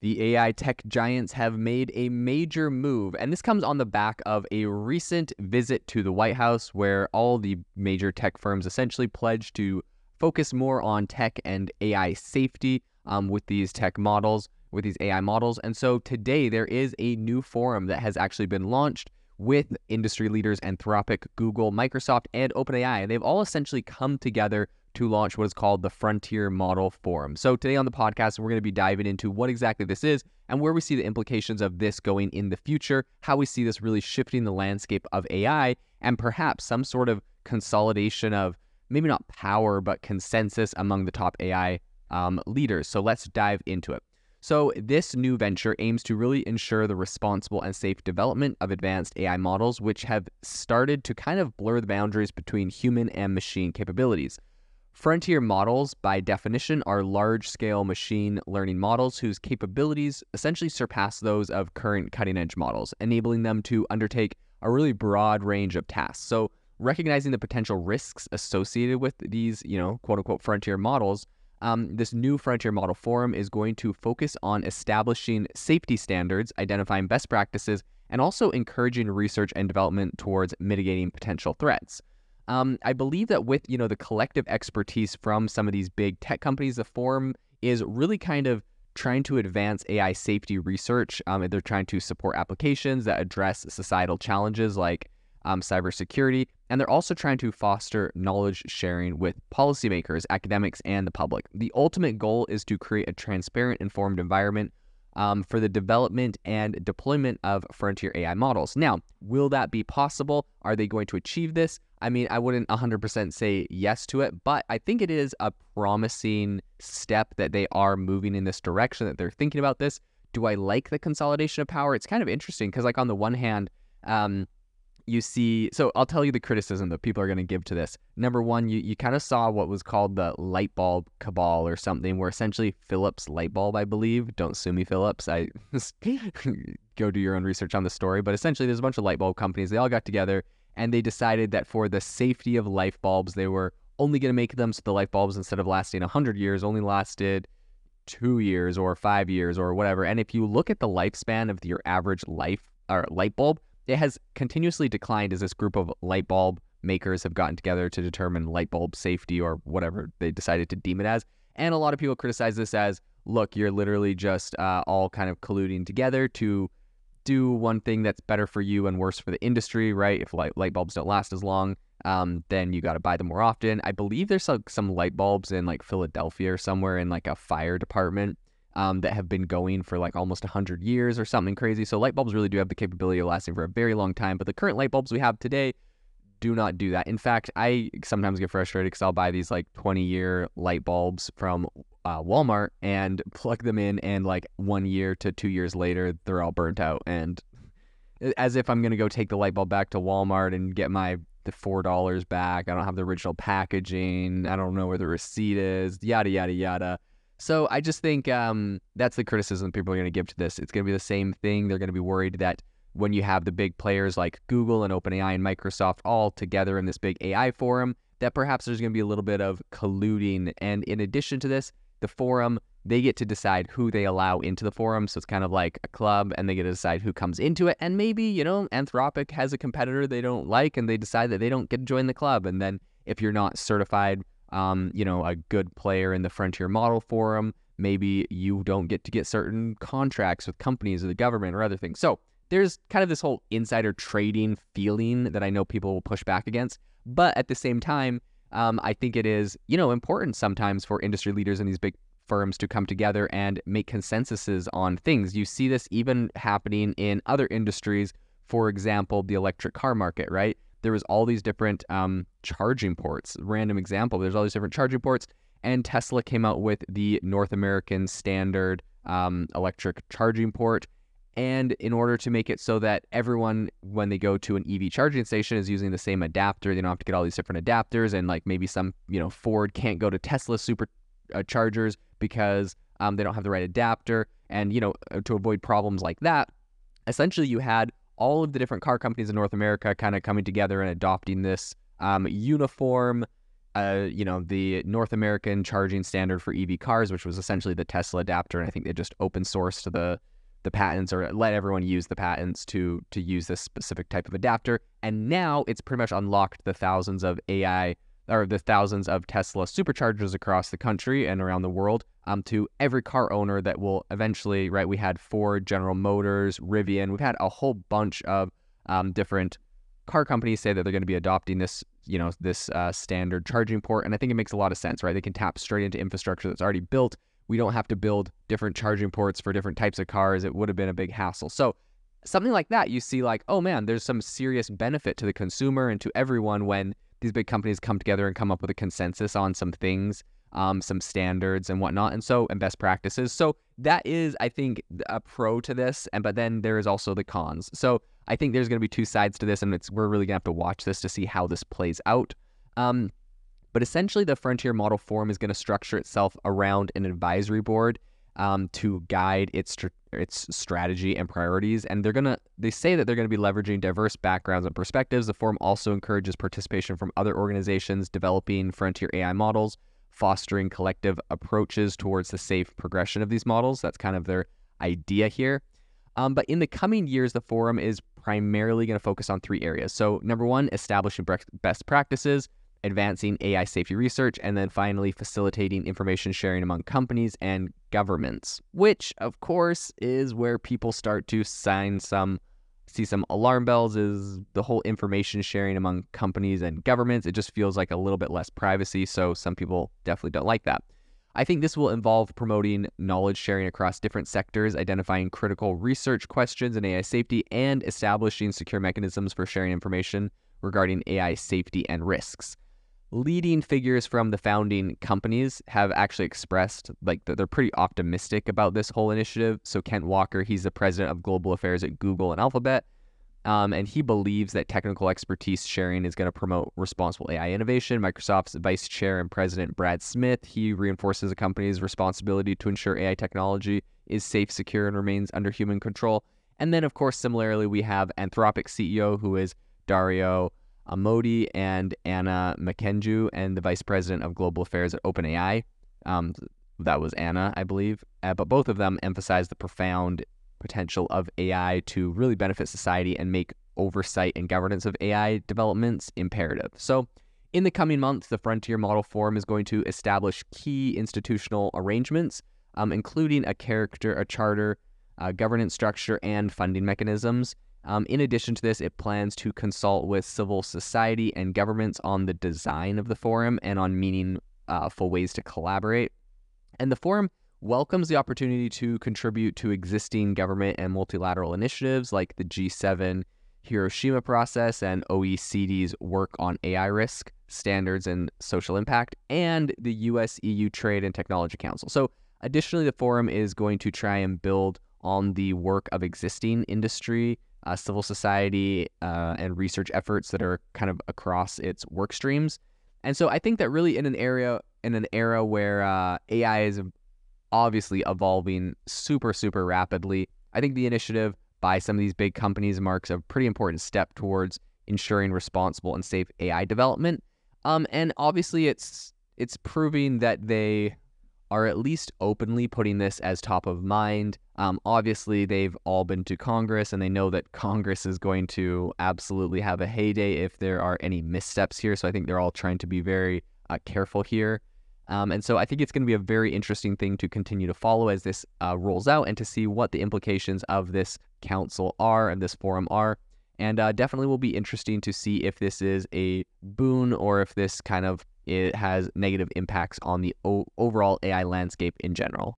The AI tech giants have made a major move, and this comes on the back of a recent visit to the White House where all the major tech firms essentially pledged to focus more on tech and AI safety with these tech models, with these AI models. And so today there is a new forum that has actually been launched with industry leaders Anthropic, Google, Microsoft, and OpenAI. And they've all essentially come together to launch what is called the Frontier Model Forum. So today on the podcast, we're going to be diving into what exactly this is and where we see the implications of this going in the future, how we see this really shifting the landscape of AI, and perhaps some sort of consolidation of maybe not power, but consensus among the top AI leaders. So let's dive into it. So this new venture aims to really ensure the responsible and safe development of advanced AI models, which have started to kind of blur the boundaries between human and machine capabilities. Frontier models, by definition, are large-scale machine learning models whose capabilities essentially surpass those of current cutting-edge models, enabling them to undertake a really broad range of tasks. So recognizing the potential risks associated with these, quote-unquote frontier models, this new Frontier Model Forum is going to focus on establishing safety standards, identifying best practices, and also encouraging research and development towards mitigating potential threats. I believe that with, the collective expertise from some of these big tech companies, the forum is really kind of trying to advance AI safety research. They're trying to support applications that address societal challenges like cybersecurity, and they're also trying to foster knowledge sharing with policymakers, academics, and the public. The ultimate goal is to create a transparent, informed environment for the development and deployment of frontier AI models. Now, will that be possible? Are they going to achieve this? I mean, I wouldn't 100% say yes to it, but I think it is a promising step that they are moving in this direction, that they're thinking about this. Do I like the consolidation of power? It's kind of interesting because, like, on the one hand, you see, so I'll tell you the criticism that people are going to give to this. Number one, you kind of saw what was called the light bulb cabal or something, where essentially Philips light bulb, I believe, don't sue me, Philips, I go do your own research on the story, but essentially there's a bunch of light bulb companies. They all got together and they decided that for the safety of light bulbs, they were only going to make them so the light bulbs, instead of lasting 100 years, only lasted 2 years or 5 years or whatever. And if you look at the lifespan of your average light bulb, it has continuously declined as this group of light bulb makers have gotten together to determine light bulb safety or whatever they decided to deem it as. And a lot of people criticize this as, look, you're literally just all kind of colluding together to do one thing that's better for you and worse for the industry, right? If light bulbs don't last as long, then you got to buy them more often. I believe there's some light bulbs in like Philadelphia or somewhere in like a fire department that have been going for like almost 100 years or something crazy. So light bulbs really do have the capability of lasting for a very long time, but the current light bulbs we have today do not do that. In fact, I sometimes get frustrated because I'll buy these like 20-year light bulbs from Walmart and plug them in, and like 1 year to 2 years later, they're all burnt out. And as if I'm going to go take the light bulb back to Walmart and get the $4 back. I don't have the original packaging. I don't know where the receipt is, yada, yada, yada. So I just think that's the criticism people are going to give to this. It's going to be the same thing. They're going to be worried that when you have the big players like Google and OpenAI and Microsoft all together in this big AI forum, that perhaps there's going to be a little bit of colluding. And in addition to this, the forum, they get to decide who they allow into the forum. So it's kind of like a club, and they get to decide who comes into it. And maybe, Anthropic has a competitor they don't like, and they decide that they don't get to join the club. And then if you're not certified, a good player in the Frontier Model Forum, maybe you don't get to get certain contracts with companies or the government or other things. So there's kind of this whole insider trading feeling that I know people will push back against. But at the same time, I think it is, important sometimes for industry leaders in these big firms to come together and make consensuses on things. You see this even happening in other industries. For example, the electric car market, right? There was all these different charging ports. Random example, there's all these different charging ports, and Tesla came out with the North American standard electric charging port. And in order to make it so that everyone, when they go to an EV charging station, is using the same adapter, they don't have to get all these different adapters. And like maybe some, Ford can't go to Tesla super chargers because they don't have the right adapter. And, to avoid problems like that, essentially you had all of the different car companies in North America kind of coming together and adopting this uniform the North American charging standard for EV cars, which was essentially the Tesla adapter. And I think they just open sourced the patents, or let everyone use the patents to use this specific type of adapter. And now it's pretty much unlocked the thousands of Tesla superchargers across the country and around the world to every car owner that will eventually, right? We had Ford, General Motors, Rivian. We've had a whole bunch of different car companies say that they're going to be adopting this, this standard charging port. And I think it makes a lot of sense, right? They can tap straight into infrastructure that's already built. We don't have to build different charging ports for different types of cars. It would have been a big hassle. So something like that, you see like, oh man, there's some serious benefit to the consumer and to everyone when these big companies come together and come up with a consensus on some things, some standards and whatnot, and best practices. So that is, I think, a pro to this. But then there is also the cons. So I think there's going to be two sides to this, and we're really going to have to watch this to see how this plays out. But essentially, the Frontier Model Forum is going to structure itself around an advisory board to guide its strategy and priorities. And they say that they're going to be leveraging diverse backgrounds and perspectives. The forum also encourages participation from other organizations developing frontier AI models, fostering collective approaches towards the safe progression of these models. That's kind of their idea here. But in the coming years, the forum is primarily going to focus on three areas. So number one, establishing best practices, advancing AI safety research, and then finally facilitating information sharing among companies and governments, which of course is where people start to see some alarm bells, is the whole information sharing among companies and governments. It just feels like a little bit less privacy, so some people definitely don't like that. I think this will involve promoting knowledge sharing across different sectors, identifying critical research questions in AI safety, and establishing secure mechanisms for sharing information regarding AI safety and risks. Leading figures from the founding companies have actually expressed like that they're pretty optimistic about this whole initiative. So Kent Walker, he's the president of global affairs at Google and Alphabet, and he believes that technical expertise sharing is going to promote responsible AI innovation. Microsoft's vice chair and president, Brad Smith, he reinforces the company's responsibility to ensure AI technology is safe, secure, and remains under human control. And then, of course, similarly, we have Anthropic CEO, who is Dario Amodei, and Anna Makenju, and the vice president of global affairs at OpenAI. That was Anna, I believe. But both of them emphasize the profound potential of AI to really benefit society and make oversight and governance of AI developments imperative. So in the coming months, the Frontier Model Forum is going to establish key institutional arrangements, including a charter, governance structure, and funding mechanisms. In addition to this, it plans to consult with civil society and governments on the design of the forum and on meaningful ways to collaborate. And the forum welcomes the opportunity to contribute to existing government and multilateral initiatives like the G7 Hiroshima process and OECD's work on AI risk, standards, and social impact, and the US-EU Trade and Technology Council. So additionally, the forum is going to try and build on the work of existing industry, civil society, and research efforts that are kind of across its work streams. And so I think that really in an era where AI is obviously evolving super, super rapidly, I think the initiative by some of these big companies marks a pretty important step towards ensuring responsible and safe AI development. And obviously it's proving that they are at least openly putting this as top of mind. Obviously, they've all been to Congress, and they know that Congress is going to absolutely have a heyday if there are any missteps here. So I think they're all trying to be very careful here. And so I think it's going to be a very interesting thing to continue to follow as this rolls out, and to see what the implications of this council are and this forum are. And definitely will be interesting to see if this is a boon or if this it has negative impacts on the overall AI landscape in general.